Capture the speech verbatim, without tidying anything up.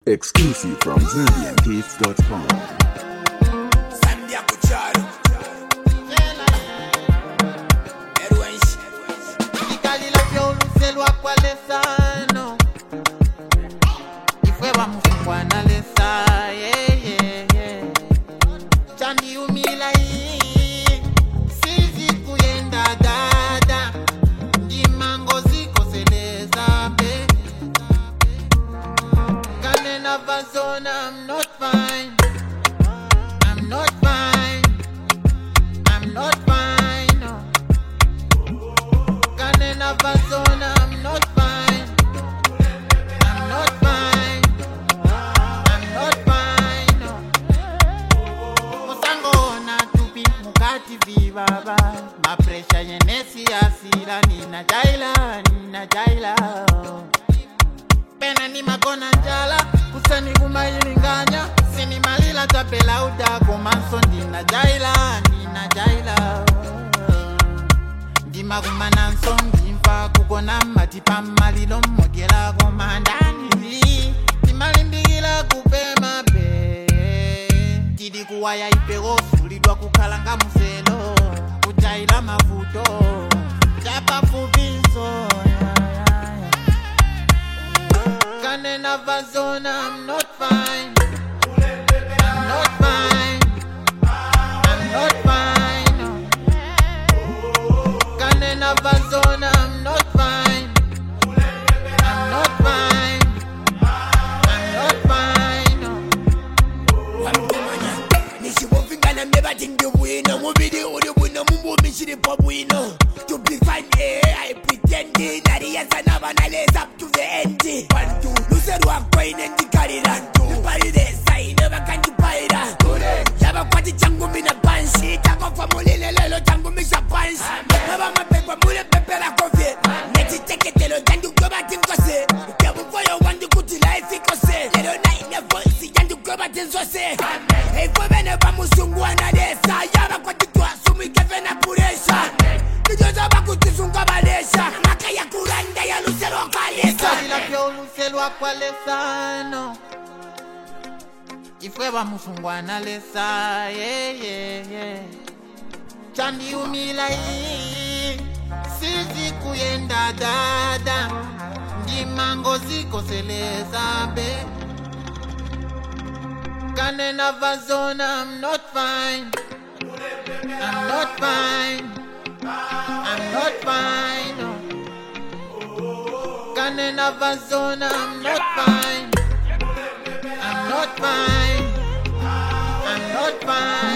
Exclusive from Zambian Taste dot com. I'm not fine. I'm not fine. I'm not fine. No. Can I never zone? I'm not fine. I'm not fine. I'm not fine. No. Musango na tupi mukati vibaba. Ma pressure yenesi asira nina jaila nina jaila. Pena ni magona njala. Kusani kumayilinganya sini malila tapela udako manso ndina jaila ndina jaila ndima kumana nso ndimfa kukona matipa malilo modela komandani timalimbikila kupema be tidi kuwaya ipego sulidwa kukalanga muselo kujaila mavuto japa fubiso. In a zone, I'm not fine. I'm not fine. I'm not fine. No. Can in a zone, I'm not fine. I'm not fine. I'm not fine. No. I'm the Nishi wolfing and I'm never think the winner. Mobile or the winner, Mumbo Michi Pop winner. To be fine, eh? I pretend that he has an abanales up to the end. One, two. Walk going and the carry land to the party there, say never can you buy that. Never quite the jungle in a banshee. Take off from Molilelo, jungle miss a punch. Never my paper, bullet pepper, a coffee. Let it take it, tell you, can you go back in Cose? Careful for your one to go to life, because little night never see, and you go back in Cose. Hey, for whenever Musungu and Adesa, Yama got to do a sumi given a puration. The judge of Baku to Sunga Balesha, Makaya Kuranda, Yalusero Kalesa. Kwa lesano ifwe ba musungwana lesa yeah yeah yeah chandi umila hii sisi kuyenda dada ndimango ziko seleza be kane na vazona. I'm not fine. I'm not fine. I'm not fine. No. In a zone, I'm not fine. I'm not fine. I'm not fine.